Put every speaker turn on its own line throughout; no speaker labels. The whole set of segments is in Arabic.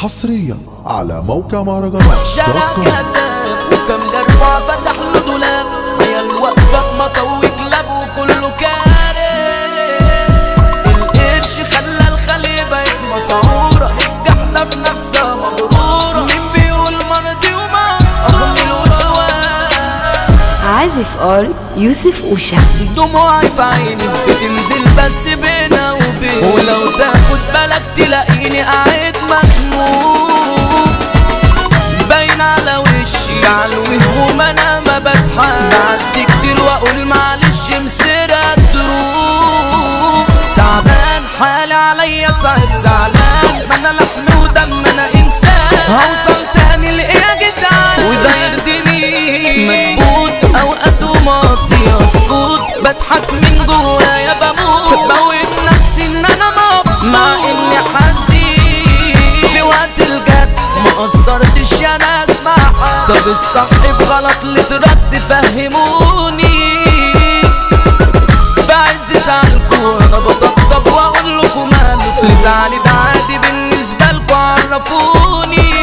حصريا على موقع مهرجانات
شارع كذاب وكم جربع فتح له دولاب، عيال واقفة بمطوي كلاب وكله كارب. القرش خلى الخلية بقت مسعورة، الجحلة في نفسها مغرورة. مين بيقول مرضي ومسطورة الوسواس؟
عازف ار يوسف اوشا.
دموعي في عيني بتنزل بس بينا وبين، ولو تاخد بالك تلاقيني قاعد مخنوق، باين على وشي زعل وهموم. انا ما بضحك، بعدي كتير واقول معلش مسيرة تروح. تعبان حالي عليا صعب زعلان، ما انا لحم ودم انا انسان. هوصل تاني لايه يا جدعان وده يرضيني؟ مكبوت اوقات ومقضي اسكت، بضحك من جوايا بموت، بوهم نفسي ان انا مبسوط مع اني حزين. في وقت الجد ما قصرتش يا ناس مع حد، طب الصح بغلط اللي ترد فهموني. في عز زعلكوا انا بطبطب واقول لكم مالكوا، زعلي ده عادي بالنسبه لكوا عرفوني.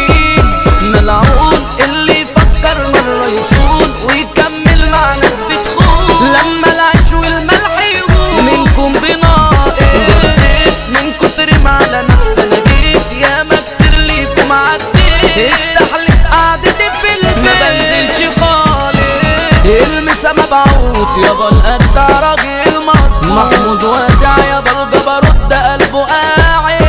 ملعون اللي يفكر مره يصون ويكمل مع ناس بتخون، لما العيش والملح يهون منكم بناقص. من كتر ما على نفسي انا جيت يا ما كتير ليكم عديت، استحلف قعدتي في البيت ما بنزلش خالص. المسا مبعوت يابا القدع راجل مظبوط، محمود ودع يابا الجبروت ده قلبه قاعد،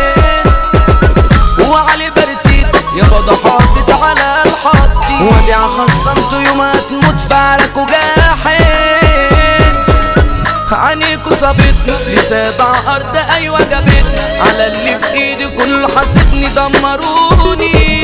وعلي برتيت يابا ده حاطط على الحاطين، ودع خصمته يوم هتموت فعلك وجاحد. عينيكوا صابتني لسابع ارض ايوه جابتني، على اللي في ايدي كله حاسدني دمروني.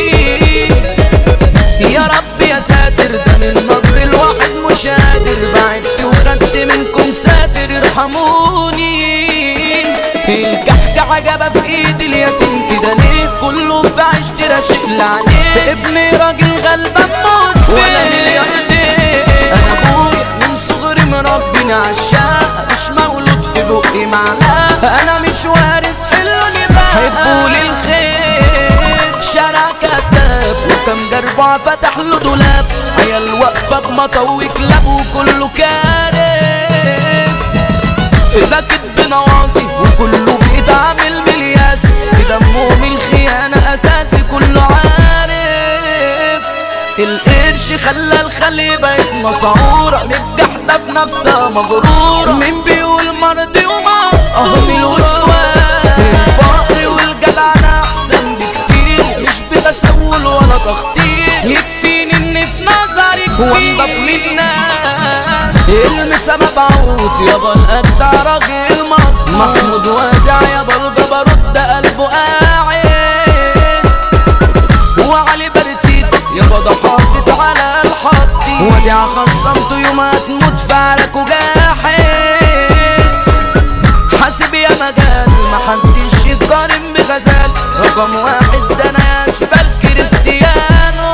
يا رب يا ساتر ده من نظر الواحد مش قادر، بعدت وخدت منكم ساتر ارحموني. الكحكة عجبة في ايد اليتيم كده ليه؟ كله في عشت راشق لعنيه، ابني راجل غلبان مش ولا ملياردير. انا ابويا من صغري مربيني عالشقة، مش مولود في بقي معلقة، انا مش وارث حلوني بقى حبولي الخير. شارع كذاب وكم جربع فتح له دولاب، عيال واقفة بمطوي كلاب وكله كارف. ده كدب نواصي وكله بيتعامل بالياسي، في دمهم الخيانة اساسي كله عارف. القرش خلى الخلية بقت مسعورة، متجحدة في نفسها مغرورة. مين بيقول مرضي ومسطورة الوسواس؟ الفقر والجدعنة احسن بكتير، مش بتسول ولا تخطيط، يكفيني ان في نظرك هو انضف من الناس. المسا مبعوت يابا القدع راجل مظبوط، محمود ودع يابا الجبروت ده قلبه قاعد، وعلي برتيت يابا ده حاطط على الحاطين، ودع خصمته يوم هتموت فعلك وجاحد. حاسب يا مجال محدش يتقارن بغزال، رقم واحد ده انا اشبال كريستيانو.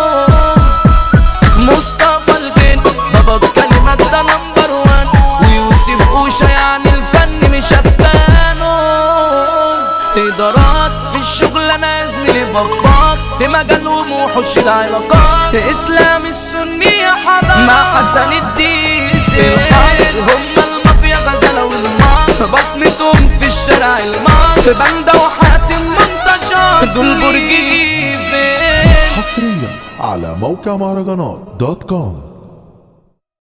مصطفى الجن بابا الكلمات ده نمبر وان، ويوسف اوشا يعني الفن مش هبانه. ادارات في الشغل انا زميلي باباط، في مجال وموحوش العلاقات، اسلام السني يا حضر مع حسن الديسي. الحظ هم المافيا غزالة والماس، بصمتهم في الشارع الماس، في بندة وحاتم منتشر دول برج.
حصريا على موقع مهرجانات .com.